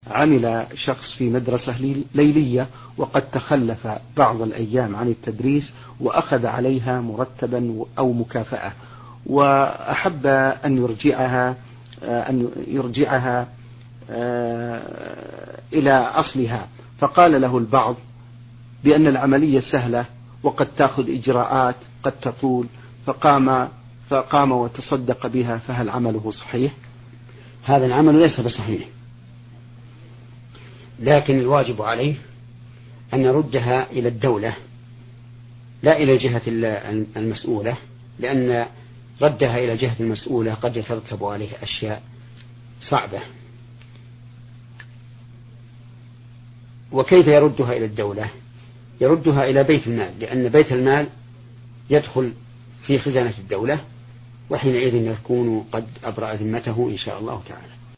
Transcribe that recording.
عمل شخص في مدرسة ليلية وقد تخلف بعض الأيام عن التدريس وأخذ عليها مرتبا أو مكافأة، وأحب أن يرجعها إلى أصلها، فقال له البعض بأن العملية سهلة وقد تأخذ إجراءات قد تطول، فقام وتصدق بها، فهل عمله صحيح؟ هذا العمل ليس بصحيح، لكن الواجب عليه أن يردها إلى الدولة لا إلى الجهة المسؤولة، لأن ردها إلى الجهة المسؤولة قد يترتب عليه أشياء صعبة. وكيف يردها إلى الدولة؟ يردها إلى بيت المال، لأن بيت المال يدخل في خزانة الدولة، وحينئذ يكون قد أبرأ ذمته إن شاء الله تعالى.